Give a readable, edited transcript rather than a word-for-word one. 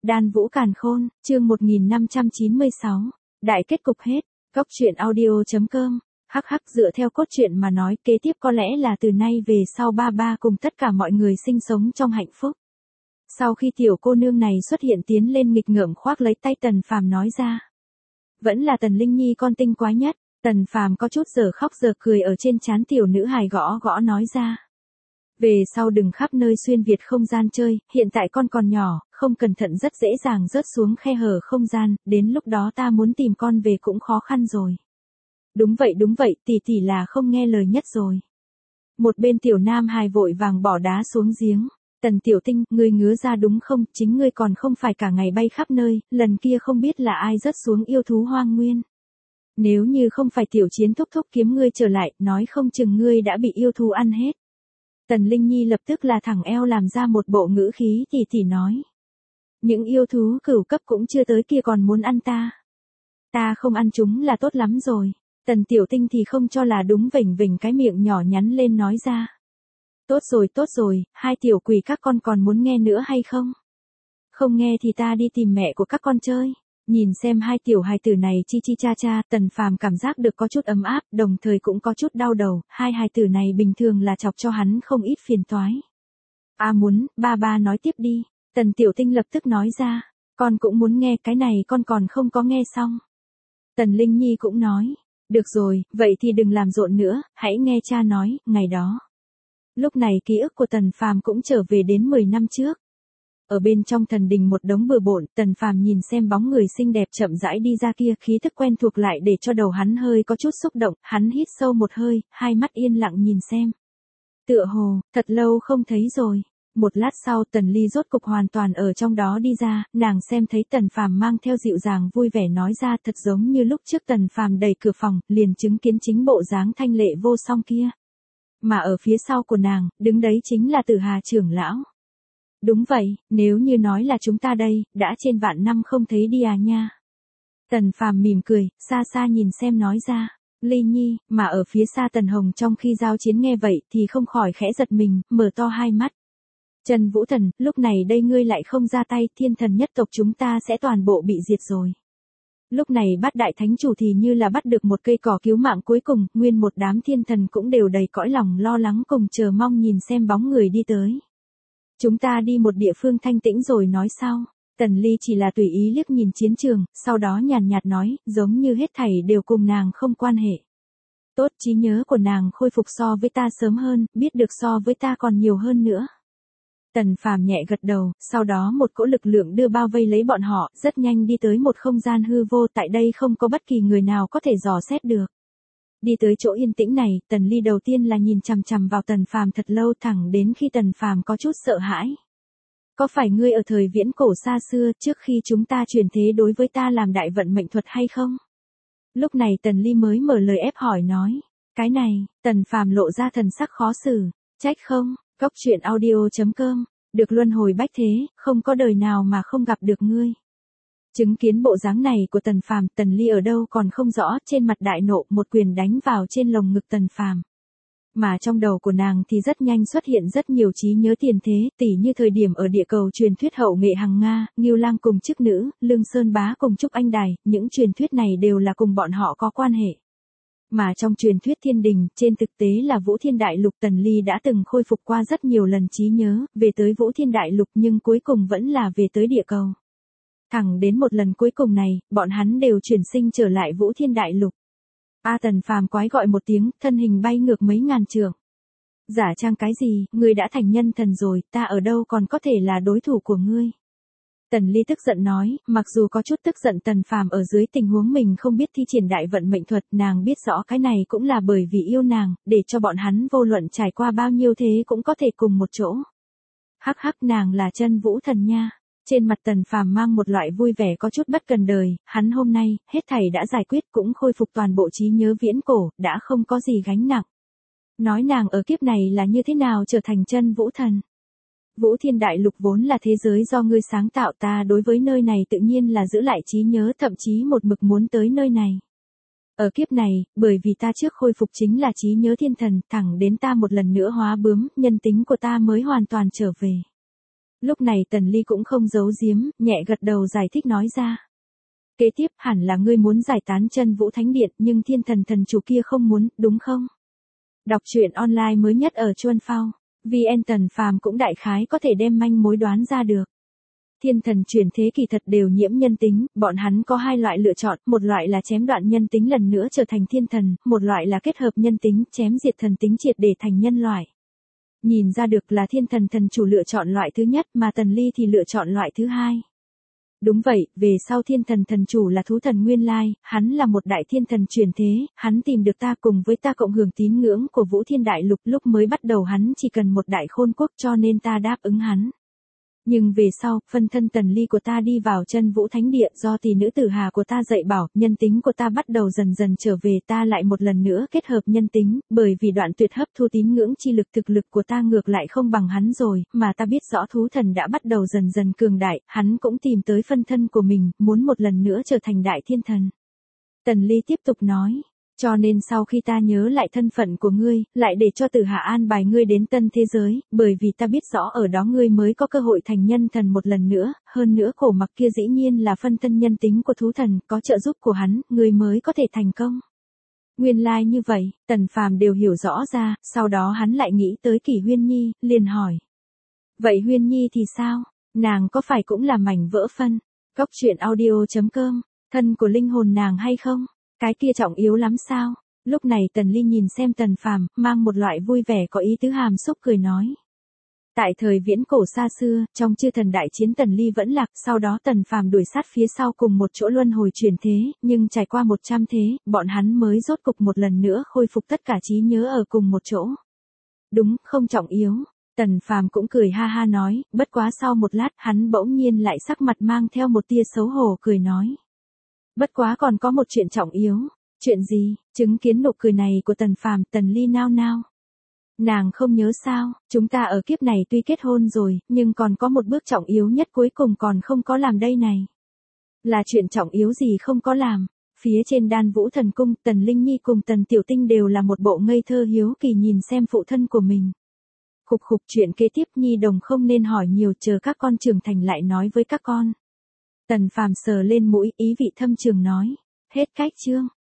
Đan Vũ Càn Khôn, chương 1596. Đại kết cục hết. Góc truyện audio.com. Hắc hắc, dựa theo cốt truyện mà nói, kế tiếp có lẽ là từ nay về sau ba ba cùng tất cả mọi người sinh sống trong hạnh phúc. Sau khi tiểu cô nương này xuất hiện tiến lên nghịch ngợm khoác lấy tay Tần Phàm nói ra. Vẫn là Tần Linh Nhi con tinh quái nhất. Tần Phàm có chút giờ khóc giờ cười ở trên trán tiểu nữ hài gõ gõ nói ra. Về sau đừng khắp nơi xuyên Việt không gian chơi, hiện tại con còn nhỏ, không cẩn thận rất dễ dàng rớt xuống khe hở không gian, đến lúc đó ta muốn tìm con về cũng khó khăn rồi. Đúng vậy, tỷ tỷ là không nghe lời nhất rồi. Một bên tiểu nam hài vội vàng bỏ đá xuống giếng. Tần tiểu tinh, ngươi ngứa ra đúng không, chính ngươi còn không phải cả ngày bay khắp nơi, lần kia không biết là ai rớt xuống yêu thú hoang nguyên. Nếu như không phải tiểu chiến thúc thúc kiếm ngươi trở lại, nói không chừng ngươi đã bị yêu thú ăn hết. Tần Linh Nhi lập tức là thẳng eo làm ra một bộ ngữ khí tỷ nói. Những yêu thú cửu cấp cũng chưa tới kia còn muốn ăn ta. Ta không ăn chúng là tốt lắm rồi. Tần Tiểu Tinh thì không cho là đúng, vểnh vểnh cái miệng nhỏ nhắn lên nói ra. Tốt rồi, hai tiểu quỷ các con còn muốn nghe nữa hay không? Không nghe thì ta đi tìm mẹ của các con chơi. Nhìn xem hai tiểu hài tử này chi chi cha cha, Tần Phàm cảm giác được có chút ấm áp, đồng thời cũng có chút đau đầu, hai hài tử này bình thường là chọc cho hắn không ít phiền toái. Muốn, ba nói tiếp đi. Tần Tiểu Tinh lập tức nói ra, con cũng muốn nghe, cái này con còn không có nghe xong. Tần Linh Nhi cũng nói, được rồi, vậy thì đừng làm rộn nữa, hãy nghe cha nói, ngày đó. Lúc này ký ức của Tần Phàm cũng trở về đến 10 năm trước. Ở bên trong thần đình một đống bừa bộn, Tần Phàm nhìn xem bóng người xinh đẹp chậm rãi đi ra kia, khí thức quen thuộc lại để cho đầu hắn hơi có chút xúc động, hắn hít sâu một hơi, hai mắt yên lặng nhìn xem. Tựa hồ, thật lâu không thấy rồi. Một lát sau Tần Ly rốt cục hoàn toàn ở trong đó đi ra, nàng xem thấy Tần Phàm mang theo dịu dàng vui vẻ nói ra, thật giống như lúc trước Tần Phàm đẩy cửa phòng, liền chứng kiến chính bộ dáng thanh lệ vô song kia. Mà ở phía sau của nàng, đứng đấy chính là Tử Hà trưởng lão. Đúng vậy, nếu như nói là chúng ta đây, đã trên vạn năm không thấy đi nha. Tần Phàm mỉm cười, xa xa nhìn xem nói ra. Ly Nhi, mà ở phía xa Tần Hồng trong khi giao chiến nghe vậy thì không khỏi khẽ giật mình, mở to hai mắt. Trần Vũ Thần, lúc này đây ngươi lại không ra tay, thiên thần nhất tộc chúng ta sẽ toàn bộ bị diệt rồi. Lúc này Bát Đại Thánh Chủ thì như là bắt được một cây cỏ cứu mạng cuối cùng, nguyên một đám thiên thần cũng đều đầy cõi lòng lo lắng cùng chờ mong nhìn xem bóng người đi tới. Chúng ta đi một địa phương thanh tĩnh rồi nói sau. Tần Ly chỉ là tùy ý liếc nhìn chiến trường, sau đó nhàn nhạt nói, giống như hết thảy đều cùng nàng không quan hệ. Tốt, trí nhớ của nàng khôi phục so với ta sớm hơn, biết được so với ta còn nhiều hơn nữa. Tần Phàm nhẹ gật đầu, sau đó một cỗ lực lượng đưa bao vây lấy bọn họ, rất nhanh đi tới một không gian hư vô, tại đây không có bất kỳ người nào có thể dò xét được. Đi tới chỗ yên tĩnh này, Tần Ly đầu tiên là nhìn chằm chằm vào Tần Phàm thật lâu, thẳng đến khi Tần Phàm có chút sợ hãi. Có phải ngươi ở thời viễn cổ xa xưa, trước khi chúng ta truyền thế đối với ta làm đại vận mệnh thuật hay không? Lúc này Tần Ly mới mở lời ép hỏi nói. Cái này, Tần Phàm lộ ra thần sắc khó xử. Trách không, góc truyện audio.com. Được luân hồi bách thế, không có đời nào mà không gặp được ngươi. Chứng kiến bộ dáng này của Tần Phàm, Tần Ly ở đâu còn không rõ, trên mặt đại nộ một quyền đánh vào trên lồng ngực Tần Phàm. Mà trong đầu của nàng thì rất nhanh xuất hiện rất nhiều trí nhớ tiền thế, tỉ như thời điểm ở địa cầu truyền thuyết hậu nghệ Hằng Nga, Ngưu Lang cùng chức nữ, Lương Sơn Bá cùng Trúc Anh Đài, những truyền thuyết này đều là cùng bọn họ có quan hệ. Mà trong truyền thuyết thiên đình, trên thực tế là Vũ Thiên Đại Lục, Tần Ly đã từng khôi phục qua rất nhiều lần trí nhớ, về tới Vũ Thiên Đại Lục nhưng cuối cùng vẫn là về tới địa cầu. Thẳng đến một lần cuối cùng này, bọn hắn đều chuyển sinh trở lại Vũ Thiên Đại Lục. Tần Phàm quái gọi một tiếng, thân hình bay ngược mấy ngàn trượng. Giả trang cái gì, ngươi đã thành nhân thần rồi, ta ở đâu còn có thể là đối thủ của ngươi. Tần Ly tức giận nói, mặc dù có chút tức giận Tần Phàm ở dưới tình huống mình không biết thi triển đại vận mệnh thuật, nàng biết rõ cái này cũng là bởi vì yêu nàng, để cho bọn hắn vô luận trải qua bao nhiêu thế cũng có thể cùng một chỗ. Hắc hắc, nàng là chân vũ thần nha. Trên mặt Tần Phàm mang một loại vui vẻ có chút bất cần đời, hắn hôm nay, hết thảy đã giải quyết cũng khôi phục toàn bộ trí nhớ viễn cổ, đã không có gì gánh nặng. Nói nàng ở kiếp này là như thế nào trở thành chân vũ thần. Vũ Thiên Đại Lục vốn là thế giới do ngươi sáng tạo, ta đối với nơi này tự nhiên là giữ lại trí nhớ, thậm chí một mực muốn tới nơi này. Ở kiếp này, bởi vì ta trước khôi phục chính là trí nhớ thiên thần, thẳng đến ta một lần nữa hóa bướm, nhân tính của ta mới hoàn toàn trở về. Lúc này Tần Ly cũng không giấu giếm, nhẹ gật đầu giải thích nói ra. Kế tiếp hẳn là ngươi muốn giải tán Chân Vũ Thánh Điện nhưng Thiên Thần thần chủ kia không muốn, đúng không? Đọc truyện online mới nhất ở Chuan Phao. VN Tần Phàm cũng đại khái có thể đem manh mối đoán ra được. Thiên thần chuyển thế kỳ thật đều nhiễm nhân tính, bọn hắn có hai loại lựa chọn, một loại là chém đoạn nhân tính lần nữa trở thành thiên thần, một loại là kết hợp nhân tính, chém diệt thần tính triệt để thành nhân loại. Nhìn ra được là Thiên Thần thần chủ lựa chọn loại thứ nhất mà Tần Ly thì lựa chọn loại thứ hai. Đúng vậy, về sau Thiên Thần thần chủ là thú thần nguyên lai, hắn là một đại thiên thần chuyển thế, hắn tìm được ta cùng với ta cộng hưởng tín ngưỡng của Vũ Thiên Đại Lục, lúc mới bắt đầu hắn chỉ cần một đại khôn quốc cho nên ta đáp ứng hắn. Nhưng về sau, phân thân Tần Ly của ta đi vào Chân Vũ Thánh Địa do tỷ nữ tử hà của ta dạy bảo, nhân tính của ta bắt đầu dần dần trở về, ta lại một lần nữa kết hợp nhân tính, bởi vì đoạn tuyệt hấp thu tín ngưỡng chi lực, thực lực của ta ngược lại không bằng hắn rồi, mà ta biết rõ thú thần đã bắt đầu dần dần cường đại, hắn cũng tìm tới phân thân của mình, muốn một lần nữa trở thành đại thiên thần. Tần Ly tiếp tục nói. Cho nên sau khi ta nhớ lại thân phận của ngươi, lại để cho Tử Hà an bài ngươi đến tân thế giới, bởi vì ta biết rõ ở đó ngươi mới có cơ hội thành nhân thần một lần nữa, hơn nữa Cổ Mặc kia dĩ nhiên là phân thân nhân tính của thú thần, có trợ giúp của hắn, ngươi mới có thể thành công. Nguyên lai như vậy, Tần Phàm đều hiểu rõ ra, sau đó hắn lại nghĩ tới Kỷ Huyên Nhi, liền hỏi. Vậy Huyên Nhi thì sao? Nàng có phải cũng là mảnh vỡ phân? Cốc truyện audio.com, thân của linh hồn nàng hay không? Cái kia trọng yếu lắm sao? Lúc này Tần Ly nhìn xem Tần Phàm, mang một loại vui vẻ có ý tứ hàm xúc cười nói. Tại thời viễn cổ xa xưa, trong chư thần đại chiến Tần Ly vẫn lạc, sau đó Tần Phàm đuổi sát phía sau cùng một chỗ luân hồi chuyển thế, nhưng trải qua 100 thế, bọn hắn mới rốt cục một lần nữa khôi phục tất cả trí nhớ ở cùng một chỗ. Đúng, không trọng yếu. Tần Phàm cũng cười ha ha nói, bất quá sau một lát, hắn bỗng nhiên lại sắc mặt mang theo một tia xấu hổ cười nói. Bất quá còn có một chuyện trọng yếu. Chuyện gì? Chứng kiến nụ cười này của Tần Phàm, Tần Ly nao nao. Nàng không nhớ sao, chúng ta ở kiếp này tuy kết hôn rồi, nhưng còn có một bước trọng yếu nhất cuối cùng còn không có làm đây này. Là chuyện trọng yếu gì không có làm? Phía trên Đan Vũ Thần Cung, Tần Linh Nhi cùng Tần Tiểu Tinh đều là một bộ ngây thơ hiếu kỳ nhìn xem phụ thân của mình. Khục khục, chuyện kế tiếp Nhi đồng không nên hỏi nhiều, chờ các con trưởng thành lại nói với các con. Tần Phàm sờ lên mũi, ý vị thâm trường nói. Hết cách chương.